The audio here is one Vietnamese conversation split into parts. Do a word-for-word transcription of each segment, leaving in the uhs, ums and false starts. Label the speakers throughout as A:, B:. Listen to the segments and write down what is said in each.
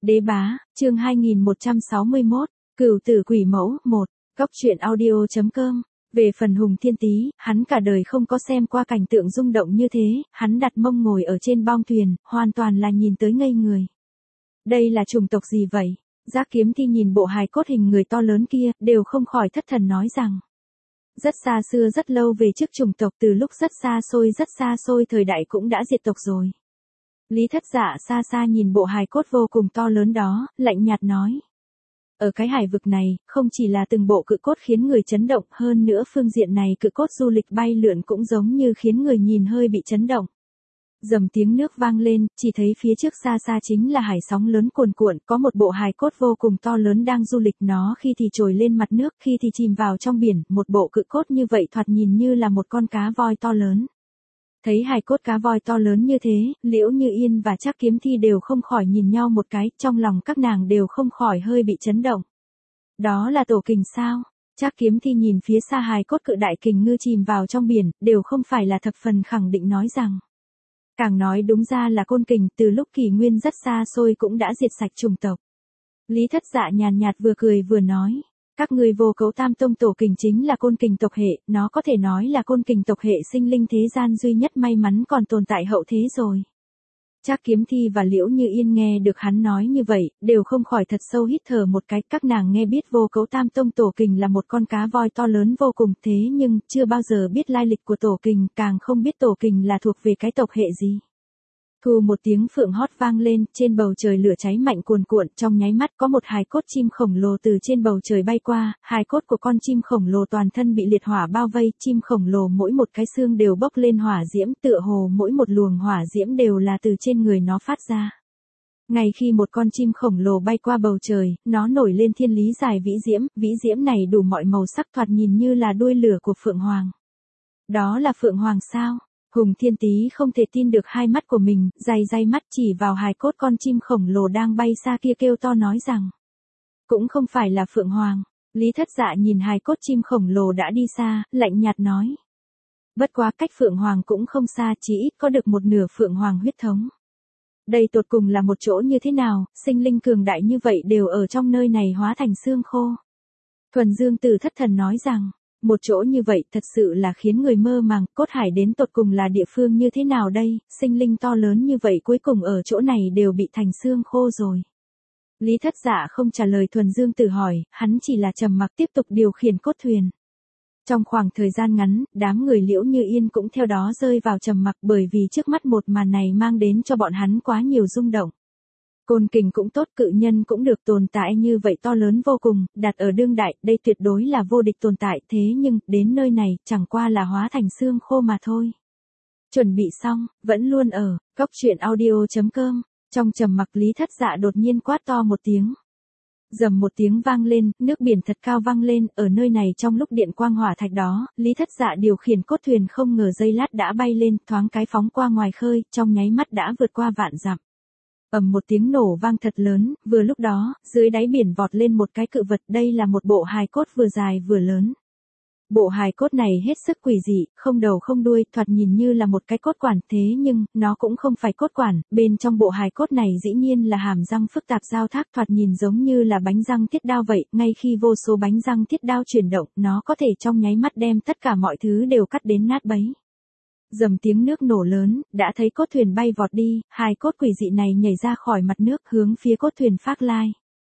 A: Đế bá, chương hai nghìn một trăm sáu mươi mốt, Cửu tử quỷ mẫu, một, Góc truyện audio chấm com. Về phần Hùng Thiên Tý, hắn cả đời không có xem qua cảnh tượng rung động như thế, hắn đặt mông ngồi ở trên bong thuyền, hoàn toàn là nhìn tới ngây người. Đây là chủng tộc gì vậy? Giác Kiếm Thi nhìn bộ hài cốt hình người to lớn kia, đều không khỏi thất thần nói rằng. Rất xa xưa rất lâu về trước chủng tộc, từ lúc rất xa xôi rất xa xôi thời đại cũng đã diệt tộc rồi. Lý Thất Dạ xa xa nhìn bộ hài cốt vô cùng to lớn đó, lạnh nhạt nói. Ở cái hải vực này, không chỉ là từng bộ cự cốt khiến người chấn động, hơn nữa phương diện này cự cốt du lịch bay lượn cũng giống như khiến người nhìn hơi bị chấn động. Dầm tiếng nước vang lên, chỉ thấy phía trước xa xa chính là hải sóng lớn cuồn cuộn, có một bộ hài cốt vô cùng to lớn đang du lịch, nó khi thì trồi lên mặt nước, khi thì chìm vào trong biển, một bộ cự cốt như vậy thoạt nhìn như là một con cá voi to lớn. Thấy hài cốt cá voi to lớn như thế, Liễu Như Yên và Trác Kiếm Thi đều không khỏi nhìn nhau một cái, trong lòng các nàng đều không khỏi hơi bị chấn động. Đó là tổ kình sao? Trác Kiếm Thi nhìn phía xa hài cốt cự đại kình ngư chìm vào trong biển, đều không phải là thập phần khẳng định nói rằng. Càng nói đúng ra là côn kình, từ lúc kỷ nguyên rất xa xôi cũng đã diệt sạch chủng tộc. Lý Thất Dạ nhàn nhạt vừa cười vừa nói. Các người Vô Cấu Tam Tông tổ kình chính là côn kình tộc hệ, nó có thể nói là côn kình tộc hệ sinh linh thế gian duy nhất may mắn còn tồn tại hậu thế rồi. Trác Kiếm Thi và Liễu Như Yên nghe được hắn nói như vậy, đều không khỏi thật sâu hít thở một cái, các nàng nghe biết Vô Cấu Tam Tông tổ kình là một con cá voi to lớn vô cùng, thế nhưng chưa bao giờ biết lai lịch của tổ kình, càng không biết tổ kình là thuộc về cái tộc hệ gì. Thu một tiếng phượng hót vang lên, trên bầu trời lửa cháy mạnh cuồn cuộn, trong nháy mắt có một hài cốt chim khổng lồ từ trên bầu trời bay qua, hài cốt của con chim khổng lồ toàn thân bị liệt hỏa bao vây, chim khổng lồ mỗi một cái xương đều bốc lên hỏa diễm, tựa hồ mỗi một luồng hỏa diễm đều là từ trên người nó phát ra. Ngay khi một con chim khổng lồ bay qua bầu trời, nó nổi lên thiên lý dài vĩ diễm, vĩ diễm này đủ mọi màu sắc, thoạt nhìn như là đuôi lửa của Phượng Hoàng. Đó là Phượng Hoàng sao? Hùng Thiên Tý không thể tin được hai mắt của mình, day day mắt chỉ vào hài cốt con chim khổng lồ đang bay xa kia kêu to nói rằng. Cũng không phải là Phượng Hoàng. Lý Thất Dạ nhìn hài cốt chim khổng lồ đã đi xa, lạnh nhạt nói. Bất quá cách Phượng Hoàng cũng không xa, chỉ ít có được một nửa Phượng Hoàng huyết thống. Đây tột cùng là một chỗ như thế nào, sinh linh cường đại như vậy đều ở trong nơi này hóa thành xương khô. Thuần Dương Tử thất thần nói rằng. Một chỗ như vậy thật sự là khiến người mơ màng, cốt hải đến tột cùng là địa phương như thế nào đây, sinh linh to lớn như vậy cuối cùng ở chỗ này đều bị thành xương khô rồi. Lý Thất Dạ không trả lời Thuần Dương Tử hỏi, hắn chỉ là trầm mặc tiếp tục điều khiển cốt thuyền. Trong khoảng thời gian ngắn, đám người Liễu Như Yên cũng theo đó rơi vào trầm mặc bởi vì trước mắt một màn này mang đến cho bọn hắn quá nhiều rung động. Côn kình cũng tốt, cự nhân cũng được, tồn tại như vậy to lớn vô cùng, đặt ở đương đại, đây tuyệt đối là vô địch tồn tại, thế nhưng, đến nơi này, chẳng qua là hóa thành xương khô mà thôi. Chuẩn bị xong, vẫn luôn ở, góc truyện audio chấm com, trong trầm mặc Lý Thất Dạ đột nhiên quát to một tiếng. Dầm một tiếng vang lên, nước biển thật cao vang lên, ở nơi này trong lúc điện quang hỏa thạch đó, Lý Thất Dạ điều khiển cốt thuyền không ngờ giây lát đã bay lên, thoáng cái phóng qua ngoài khơi, trong nháy mắt đã vượt qua vạn dặm. Ầm một tiếng nổ vang thật lớn, vừa lúc đó, dưới đáy biển vọt lên một cái cự vật, đây là một bộ hài cốt vừa dài vừa lớn. Bộ hài cốt này hết sức quỷ dị, không đầu không đuôi, thoạt nhìn như là một cái cốt quản, thế nhưng, nó cũng không phải cốt quản, bên trong bộ hài cốt này dĩ nhiên là hàm răng phức tạp giao thác, thoạt nhìn giống như là bánh răng thiết đao vậy, ngay khi vô số bánh răng thiết đao chuyển động, nó có thể trong nháy mắt đem tất cả mọi thứ đều cắt đến nát bấy. Dầm tiếng nước nổ lớn, đã thấy cốt thuyền bay vọt đi, hài cốt quỷ dị này nhảy ra khỏi mặt nước hướng phía cốt thuyền phác lai.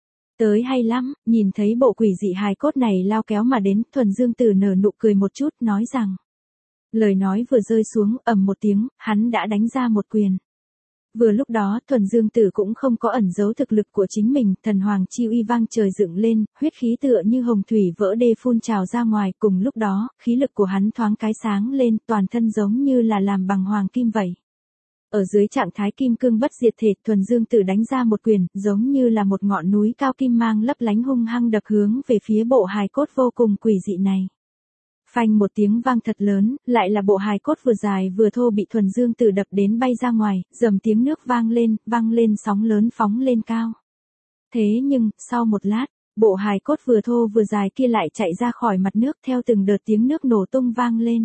A: Tới hay lắm, nhìn thấy bộ quỷ dị hài cốt này lao kéo mà đến, Thuần Dương Tử nở nụ cười một chút, nói rằng. Lời nói vừa rơi xuống, ầm một tiếng, hắn đã đánh ra một quyền. Vừa lúc đó, Thuần Dương Tử cũng không có ẩn giấu thực lực của chính mình, thần hoàng chi uy vang trời dựng lên, huyết khí tựa như hồng thủy vỡ đê phun trào ra ngoài, cùng lúc đó, khí lực của hắn thoáng cái sáng lên, toàn thân giống như là làm bằng hoàng kim vậy. Ở dưới trạng thái kim cương bất diệt thể, Thuần Dương Tử đánh ra một quyền, giống như là một ngọn núi cao kim mang lấp lánh hung hăng đập hướng về phía bộ hài cốt vô cùng quỷ dị này. Phanh một tiếng vang thật lớn, lại là bộ hài cốt vừa dài vừa thô bị Thuần Dương Tử đập đến bay ra ngoài, dầm tiếng nước vang lên, vang lên sóng lớn phóng lên cao. Thế nhưng, sau một lát, bộ hài cốt vừa thô vừa dài kia lại chạy ra khỏi mặt nước theo từng đợt tiếng nước nổ tung vang lên.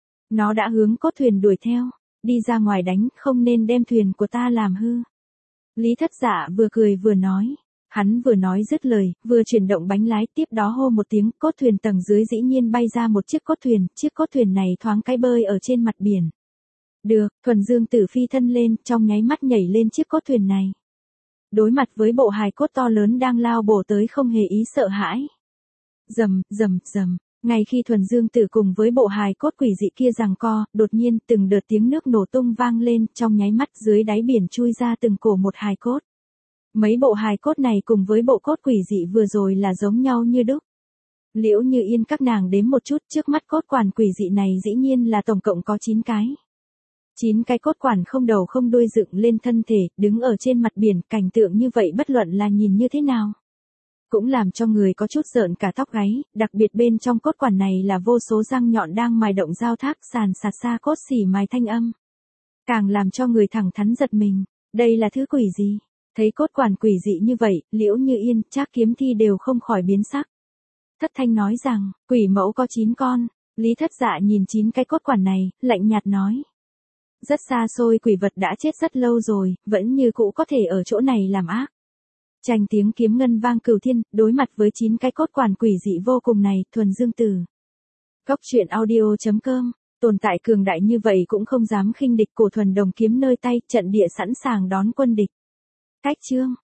A: Nó đã hướng cốt thuyền đuổi theo, đi ra ngoài đánh, không nên đem thuyền của ta làm hư. Lý Thất Dạ vừa cười vừa nói. Hắn vừa nói dứt lời, vừa chuyển động bánh lái, tiếp đó hô một tiếng, cốt thuyền tầng dưới dĩ nhiên bay ra một chiếc cốt thuyền, chiếc cốt thuyền này thoáng cái bơi ở trên mặt biển. Được, Thuần Dương Tử phi thân lên, trong nháy mắt nhảy lên chiếc cốt thuyền này. Đối mặt với bộ hài cốt to lớn đang lao bổ tới không hề ý sợ hãi. Rầm, rầm, rầm, ngay khi Thuần Dương Tử cùng với bộ hài cốt quỷ dị kia giằng co, đột nhiên từng đợt tiếng nước nổ tung vang lên, trong nháy mắt dưới đáy biển chui ra từng cổ một hài cốt. Mấy bộ hài cốt này cùng với bộ cốt quỷ dị vừa rồi là giống nhau như đúc. Liễu Như Yên các nàng đếm một chút, trước mắt cốt quản quỷ dị này dĩ nhiên là tổng cộng có chín cái. chín cái cốt quản không đầu không đuôi dựng lên thân thể, đứng ở trên mặt biển, cảnh tượng như vậy bất luận là nhìn như thế nào. Cũng làm cho người có chút rợn cả tóc gáy, đặc biệt bên trong cốt quản này là vô số răng nhọn đang mài động giao thác sàn sạt xa cốt xỉ mài thanh âm. Càng làm cho người thẳng thắn giật mình, đây là thứ quỷ gì? Thấy cốt quản quỷ dị như vậy, Liễu Như Yên, Trác Kiếm Thi đều không khỏi biến sắc. Thất thanh nói rằng, quỷ mẫu có chín con, Lý Thất Dạ nhìn chín cái cốt quản này, lạnh nhạt nói. Rất xa xôi quỷ vật đã chết rất lâu rồi, vẫn như cũ có thể ở chỗ này làm ác. Tranh tiếng kiếm ngân vang cửu thiên, đối mặt với chín cái cốt quản quỷ dị vô cùng này, Thuần Dương Tử. Cốc truyện audio chấm com, tồn tại cường đại như vậy cũng không dám khinh địch, Cổ Thuần Đồng kiếm nơi tay, trận địa sẵn sàng đón quân địch. Cách chương